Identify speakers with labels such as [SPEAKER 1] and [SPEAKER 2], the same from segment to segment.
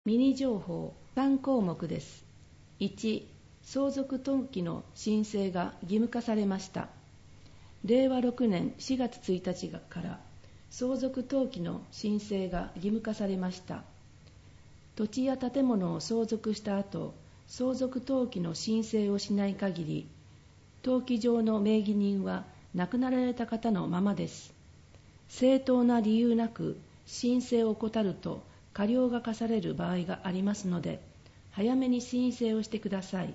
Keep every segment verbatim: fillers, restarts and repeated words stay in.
[SPEAKER 1] ミニ情報さん項目です。いち、相続登記の申請が義務化されました。れいわろくねんしがつついたちから相続登記の申請が義務化されました。土地や建物を相続した後、相続登記の申請をしない限り、登記上の名義人は亡くなられた方のままです。正当な理由なく申請を怠ると過料が課される場合がありますので、早めに申請をしてください。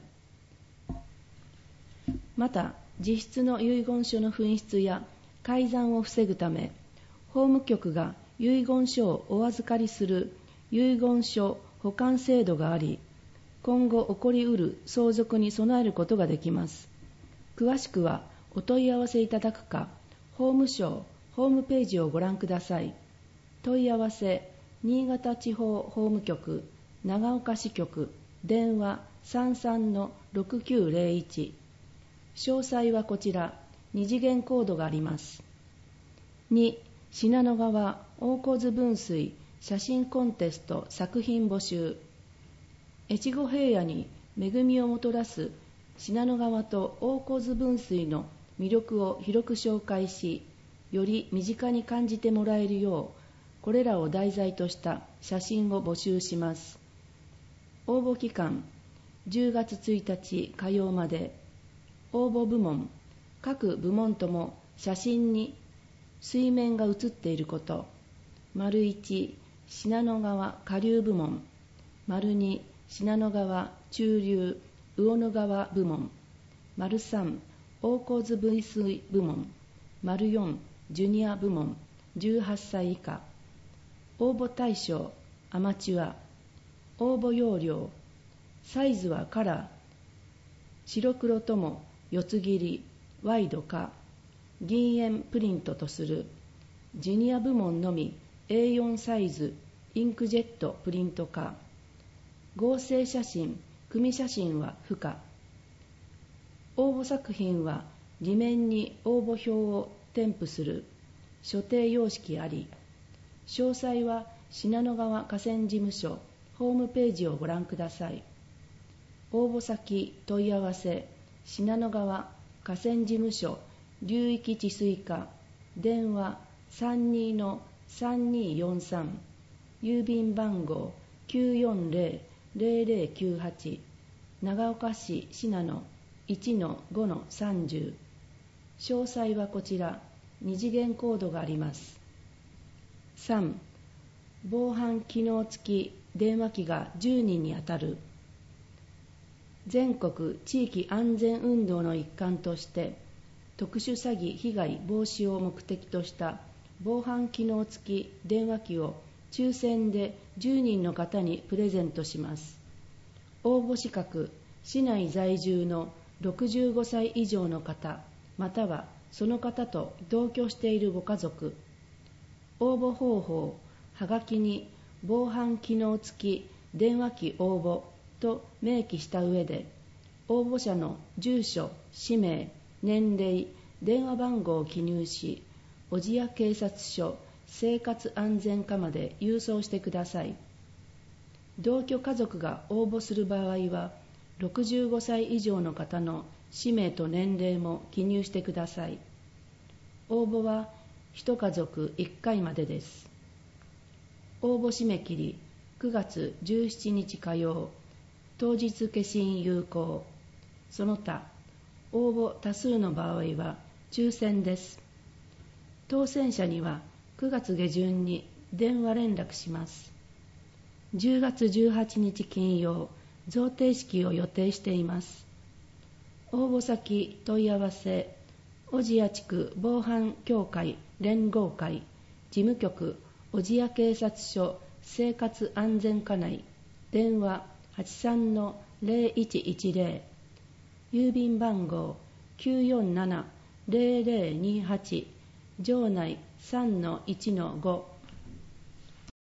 [SPEAKER 1] また、実質の遺言書の紛失や改ざんを防ぐため、法務局が遺言書をお預かりする遺言書保管制度があり、今後起こりうる相続に備えることができます。詳しくはお問い合わせいただくか、法務省ホームページをご覧ください。問い合わせ、新潟地方法務局、長岡支局、電話 さんさんのろくきゅうぜろいち。詳細はこちら、二次元コードがあります。に、信濃川大河分水写真コンテスト作品募集。越後平野に恵みをもたらす信濃川と大河分水の魅力を広く紹介し、より身近に感じてもらえるよう、これらを題材とした写真を募集します。応募期間、じゅうがつついたち火曜まで。応募部門、各部門とも写真に水面が写っていること。丸いち、信濃川下流部門。丸に、信濃川中流魚野川部門。丸さん、大河分水部門。丸よん、ジュニア部門じゅうはっさい以下。応募対象、アマチュア。応募要領、サイズはカラー、白黒とも四つ切り、ワイドか、銀塩プリントとする。ジュニア部門のみ エーよん サイズ、インクジェットプリントか。合成写真、組写真は不可。応募作品は裏面に応募表を添付する。所定様式あり。詳細は信濃川河川事務所ホームページをご覧ください。応募先問い合わせ、信濃川河川事務所流域治水課、電話 さんにのさんによんさん、郵便番号 きゅうよんぜろぜろぜろきゅうはち、長岡市信濃 いちのごのさんじゅう。詳細はこちら、二次元コードがあります。さん、防犯機能付き電話機がじゅうにんに当たる。全国地域安全運動の一環として、特殊詐欺被害防止を目的とした防犯機能付き電話機を抽選でじゅうにんの方にプレゼントします。応募資格、市内在住のろくじゅうごさい以上の方、またはその方と同居しているご家族。応募方法、はがきに防犯機能付き電話機応募と明記した上で、応募者の住所、氏名、年齢、電話番号を記入し、小千谷警察署生活安全課まで郵送してください。同居家族が応募する場合は、ろくじゅうごさい以上の方の氏名と年齢も記入してください。応募は一家族いっかいまでです。応募締め切りくがつじゅうしちにち火曜、当日消印有効。その他、応募多数の場合は抽選です。当選者にはくがつげじゅんに電話連絡します。じゅうがつじゅうはちにち金曜、贈呈式を予定しています。応募先問い合わせ、小千谷地区防犯協会連合会事務局小千谷警察署生活安全課内、電話 はちさんのぜろいちいちぜろ、郵便番号 きゅうよんななぜろぜろにはち、城内 さんのいちのご